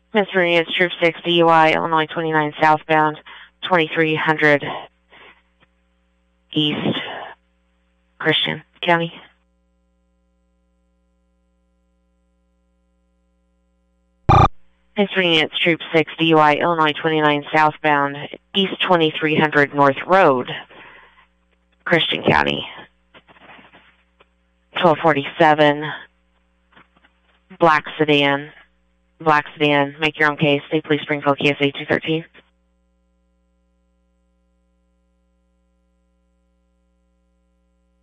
Miscellaneous Troop 6 DUI, Illinois 29 southbound, 2300 East, Christian County. Miscellaneous Troop 6 DUI, Illinois 29 southbound, East 2300 North Road, Christian County. 1247, black sedan, make your own case, State Police Springfield, KSA 213.